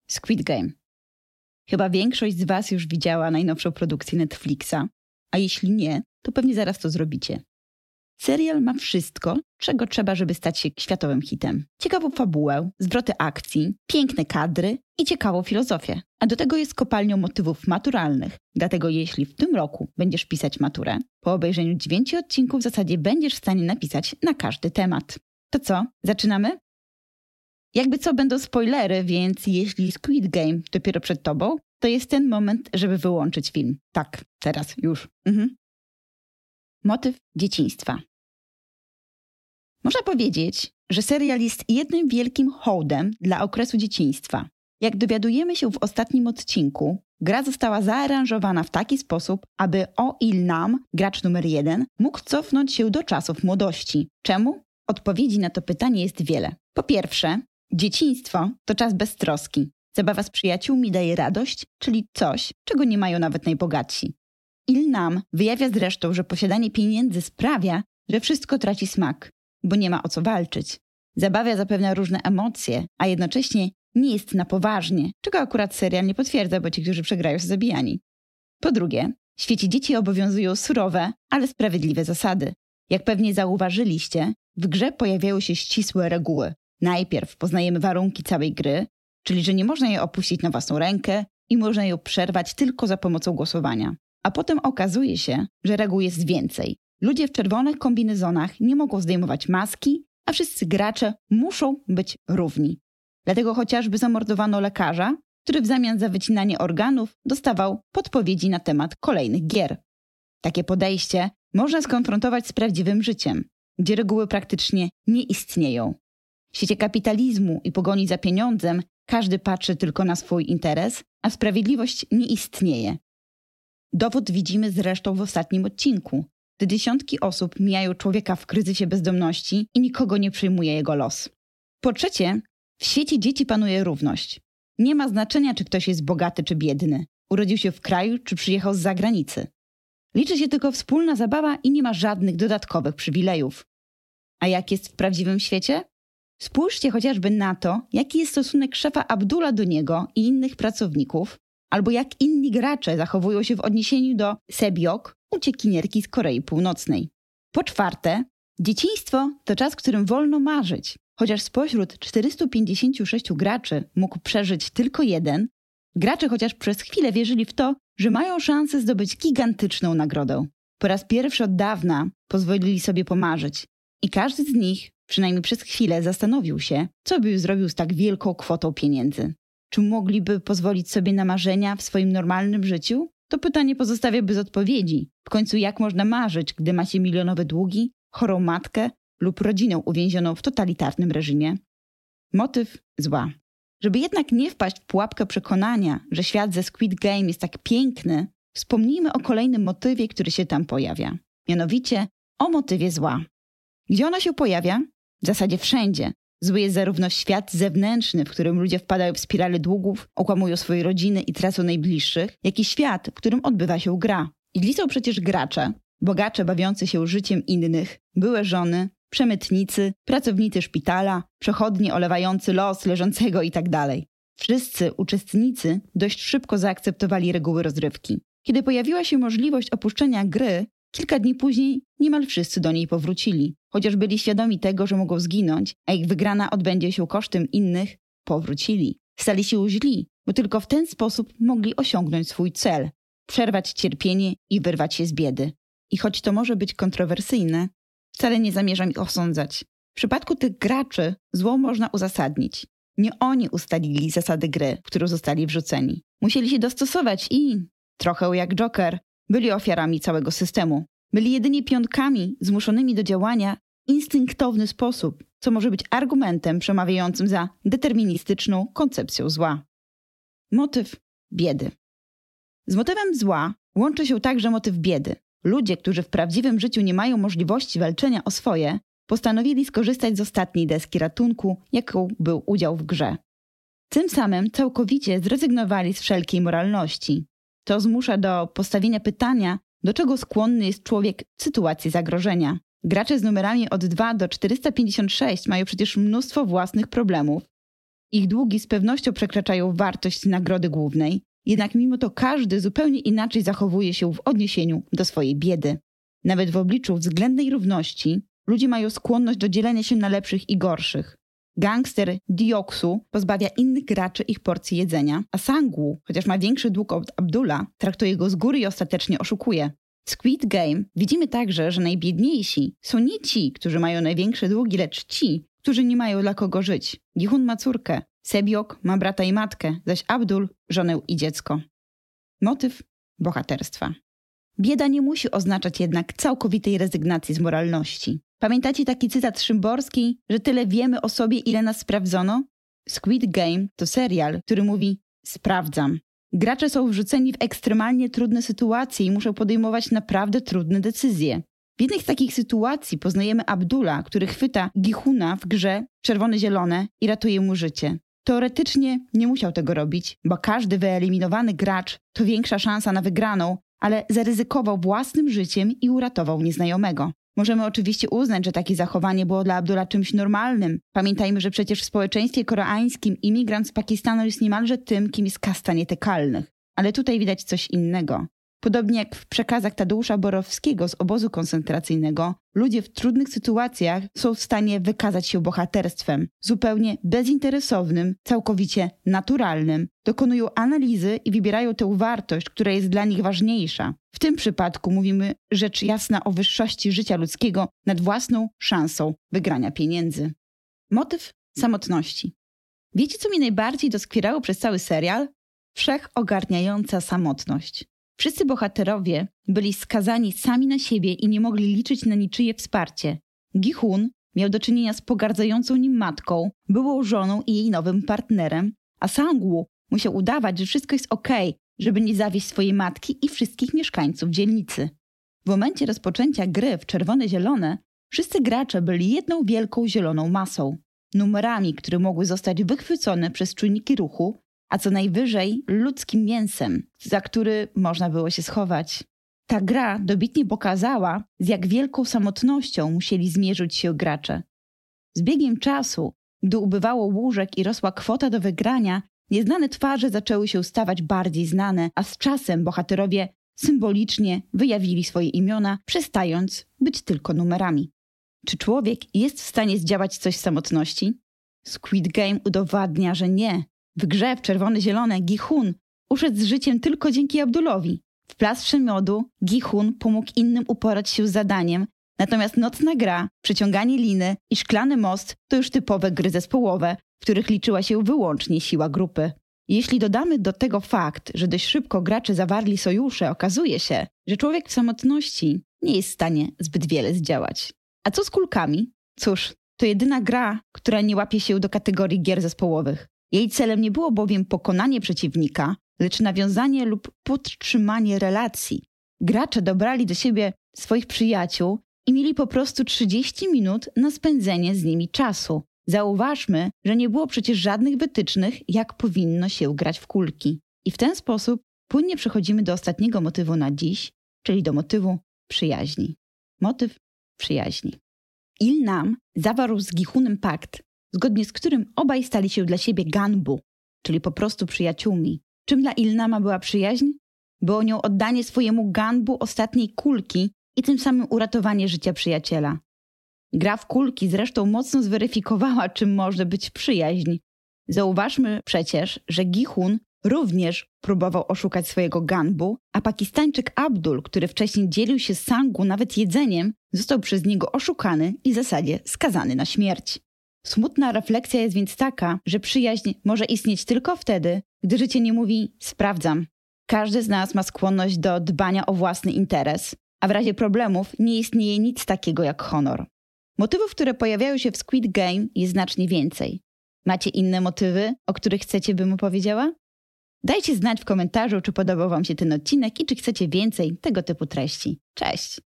Squid Game. Chyba większość z Was już widziała najnowszą produkcję Netflixa, a jeśli nie, to pewnie zaraz to zrobicie. Serial ma wszystko, czego trzeba, żeby stać się światowym hitem. Ciekawą fabułę, zwroty akcji, piękne kadry i ciekawą filozofię. A do tego jest kopalnią motywów maturalnych. Dlatego jeśli w tym roku będziesz pisać maturę, po obejrzeniu 9 odcinków w zasadzie będziesz w stanie napisać na każdy temat. To co, zaczynamy? Jakby co, będą spoilery, więc jeśli Squid Game dopiero przed tobą, to jest ten moment, żeby wyłączyć film. Tak, teraz, już. Motyw dzieciństwa. Można powiedzieć, że serial jest jednym wielkim hołdem dla okresu dzieciństwa. Jak dowiadujemy się w ostatnim odcinku, gra została zaaranżowana w taki sposób, aby Il-nam, gracz numer 1, mógł cofnąć się do czasów młodości. Czemu? Odpowiedzi na to pytanie jest wiele. Po pierwsze, dzieciństwo to czas beztroski. Zabawa z przyjaciółmi daje radość, czyli coś, czego nie mają nawet najbogatsi. Il-nam wyjawia zresztą, że posiadanie pieniędzy sprawia, że wszystko traci smak, bo nie ma o co walczyć. Zabawa zapewnia różne emocje, a jednocześnie nie jest na poważnie, czego akurat serial nie potwierdza, bo ci, którzy przegrają, są zabijani. Po drugie, w świecie dzieci obowiązują surowe, ale sprawiedliwe zasady. Jak pewnie zauważyliście, w grze pojawiają się ścisłe reguły. Najpierw poznajemy warunki całej gry, czyli że nie można jej opuścić na własną rękę i można ją przerwać tylko za pomocą głosowania. A potem okazuje się, że reguł jest więcej. Ludzie w czerwonych kombinezonach nie mogą zdejmować maski, a wszyscy gracze muszą być równi. Dlatego chociażby zamordowano lekarza, który w zamian za wycinanie organów dostawał podpowiedzi na temat kolejnych gier. Takie podejście można skonfrontować z prawdziwym życiem, gdzie reguły praktycznie nie istnieją. W świecie kapitalizmu i pogoni za pieniądzem każdy patrzy tylko na swój interes, a sprawiedliwość nie istnieje. Dowód widzimy zresztą w ostatnim odcinku, gdy dziesiątki osób mijają człowieka w kryzysie bezdomności i nikogo nie przejmuje jego los. Po trzecie, w świecie dzieci panuje równość. Nie ma znaczenia, czy ktoś jest bogaty czy biedny, urodził się w kraju czy przyjechał z zagranicy. Liczy się tylko wspólna zabawa i nie ma żadnych dodatkowych przywilejów. A jak jest w prawdziwym świecie? Spójrzcie chociażby na to, jaki jest stosunek szefa Abdula do niego i innych pracowników, albo jak inni gracze zachowują się w odniesieniu do Sebiok, uciekinierki z Korei Północnej. Po czwarte, dzieciństwo to czas, w którym wolno marzyć. Chociaż spośród 456 graczy mógł przeżyć tylko jeden, gracze chociaż przez chwilę wierzyli w to, że mają szansę zdobyć gigantyczną nagrodę. Po raz pierwszy od dawna pozwolili sobie pomarzyć i każdy z nich, przynajmniej przez chwilę, zastanowił się, co by zrobił z tak wielką kwotą pieniędzy. Czy mogliby pozwolić sobie na marzenia w swoim normalnym życiu? To pytanie pozostawię bez odpowiedzi. W końcu jak można marzyć, gdy macie milionowe długi, chorą matkę lub rodzinę uwięzioną w totalitarnym reżimie? Motyw zła. Żeby jednak nie wpaść w pułapkę przekonania, że świat ze Squid Game jest tak piękny, wspomnijmy o kolejnym motywie, który się tam pojawia. Mianowicie o motywie zła. Gdzie ona się pojawia? W zasadzie wszędzie. Zły jest zarówno świat zewnętrzny, w którym ludzie wpadają w spirale długów, okłamują swoje rodziny i tracą najbliższych, jak i świat, w którym odbywa się gra. I źli są przecież gracze, bogacze bawiący się życiem innych, byłe żony, przemytnicy, pracownicy szpitala, przechodnie olewający los leżącego itd. Wszyscy uczestnicy dość szybko zaakceptowali reguły rozrywki. Kiedy pojawiła się możliwość opuszczenia gry, kilka dni później niemal wszyscy do niej powrócili. Chociaż byli świadomi tego, że mogą zginąć, a ich wygrana odbędzie się kosztem innych, powrócili. Stali się źli, bo tylko w ten sposób mogli osiągnąć swój cel – przerwać cierpienie i wyrwać się z biedy. I choć to może być kontrowersyjne, wcale nie zamierzam ich osądzać. W przypadku tych graczy zło można uzasadnić. Nie oni ustalili zasady gry, w którą zostali wrzuceni. Musieli się dostosować i, trochę jak Joker, byli ofiarami całego systemu. Byli jedynie pionkami zmuszonymi do działania w instynktowny sposób, co może być argumentem przemawiającym za deterministyczną koncepcją zła. Motyw biedy. Z motywem zła łączy się także motyw biedy. Ludzie, którzy w prawdziwym życiu nie mają możliwości walczenia o swoje, postanowili skorzystać z ostatniej deski ratunku, jaką był udział w grze. Tym samym całkowicie zrezygnowali z wszelkiej moralności. To zmusza do postawienia pytania, do czego skłonny jest człowiek w sytuacji zagrożenia. Gracze z numerami od 2 do 456 mają przecież mnóstwo własnych problemów Ich długi z pewnością przekraczają wartość nagrody głównej, jednak mimo to każdy zupełnie inaczej zachowuje się w odniesieniu do swojej biedy. Nawet w obliczu względnej równości ludzie mają skłonność do dzielenia się na lepszych i gorszych. Gangster Dioksu pozbawia innych graczy ich porcji jedzenia, a Sangwoo, chociaż ma większy dług od Abdula, traktuje go z góry i ostatecznie oszukuje. W Squid Game widzimy także, że najbiedniejsi są nie ci, którzy mają największe długi, lecz ci, którzy nie mają dla kogo żyć. Gi-hun ma córkę, Sebyok ma brata i matkę, zaś Abdul żonę i dziecko. Motyw bohaterstwa. Bieda nie musi oznaczać jednak całkowitej rezygnacji z moralności. Pamiętacie taki cytat Szymborskiej, że tyle wiemy o sobie, ile nas sprawdzono? Squid Game to serial, który mówi sprawdzam. Gracze są wrzuceni w ekstremalnie trudne sytuacje i muszą podejmować naprawdę trudne decyzje. W jednej z takich sytuacji poznajemy Abdula, który chwyta Gi-huna w grze czerwone-zielone i ratuje mu życie. Teoretycznie nie musiał tego robić, bo każdy wyeliminowany gracz to większa szansa na wygraną, ale zaryzykował własnym życiem i uratował nieznajomego. Możemy oczywiście uznać, że takie zachowanie było dla Abdula czymś normalnym. Pamiętajmy, że przecież w społeczeństwie koreańskim imigrant z Pakistanu jest niemalże tym, kim jest kasta nietykalnych. Ale tutaj widać coś innego. Podobnie jak w przekazach Tadeusza Borowskiego z obozu koncentracyjnego, ludzie w trudnych sytuacjach są w stanie wykazać się bohaterstwem, zupełnie bezinteresownym, całkowicie naturalnym. Dokonują analizy i wybierają tę wartość, która jest dla nich ważniejsza. W tym przypadku mówimy rzecz jasna o wyższości życia ludzkiego nad własną szansą wygrania pieniędzy. Motyw samotności. Wiecie, co mnie najbardziej doskwierało przez cały serial? Wszechogarniająca samotność. Wszyscy bohaterowie byli skazani sami na siebie i nie mogli liczyć na niczyje wsparcie. Gi-hun miał do czynienia z pogardzającą nim matką, byłą żoną i jej nowym partnerem, a Sangwoo musiał udawać, że wszystko jest okej, żeby nie zawieść swojej matki i wszystkich mieszkańców dzielnicy. W momencie rozpoczęcia gry w czerwone-zielone wszyscy gracze byli jedną wielką zieloną masą, numerami, które mogły zostać wychwycone przez czujniki ruchu, a co najwyżej ludzkim mięsem, za który można było się schować. Ta gra dobitnie pokazała, z jak wielką samotnością musieli zmierzyć się gracze. Z biegiem czasu, gdy ubywało łóżek i rosła kwota do wygrania, nieznane twarze zaczęły się stawać bardziej znane, a z czasem bohaterowie symbolicznie wyjawili swoje imiona, przestając być tylko numerami. Czy człowiek jest w stanie zdziałać coś z samotności? Squid Game udowadnia, że nie. W grze w czerwone-zielone Gi-hun uszedł z życiem tylko dzięki Abdulowi. W plastrze miodu Gi-hun pomógł innym uporać się z zadaniem, natomiast nocna gra, przeciąganie liny i szklany most to już typowe gry zespołowe, w których liczyła się wyłącznie siła grupy. Jeśli dodamy do tego fakt, że dość szybko gracze zawarli sojusze, okazuje się, że człowiek w samotności nie jest w stanie zbyt wiele zdziałać. A co z kulkami? Cóż, to jedyna gra, która nie łapie się do kategorii gier zespołowych. Jej celem nie było bowiem pokonanie przeciwnika, lecz nawiązanie lub podtrzymanie relacji. Gracze dobrali do siebie swoich przyjaciół i mieli po prostu 30 minut na spędzenie z nimi czasu. Zauważmy, że nie było przecież żadnych wytycznych, jak powinno się grać w kulki. I w ten sposób płynnie przechodzimy do ostatniego motywu na dziś, czyli do motywu przyjaźni. Motyw przyjaźni. Il-nam zawarł z Gi-hunem pakt, zgodnie z którym obaj stali się dla siebie ganbu, czyli po prostu przyjaciółmi. Czym dla Il-nama była przyjaźń? Było nią oddanie swojemu ganbu ostatniej kulki i tym samym uratowanie życia przyjaciela. Gra w kulki zresztą mocno zweryfikowała, czym może być przyjaźń. Zauważmy przecież, że Gi-hun również próbował oszukać swojego ganbu, a Pakistańczyk Abdul, który wcześniej dzielił się z Sangwoo nawet jedzeniem, został przez niego oszukany i w zasadzie skazany na śmierć. Smutna refleksja jest więc taka, że przyjaźń może istnieć tylko wtedy, gdy życie nie mówi sprawdzam. Każdy z nas ma skłonność do dbania o własny interes, a w razie problemów nie istnieje nic takiego jak honor. Motywów, które pojawiają się w Squid Game jest znacznie więcej. Macie inne motywy, o których chcecie, bym opowiedziała? Dajcie znać w komentarzu, czy podobał wam się ten odcinek i czy chcecie więcej tego typu treści. Cześć!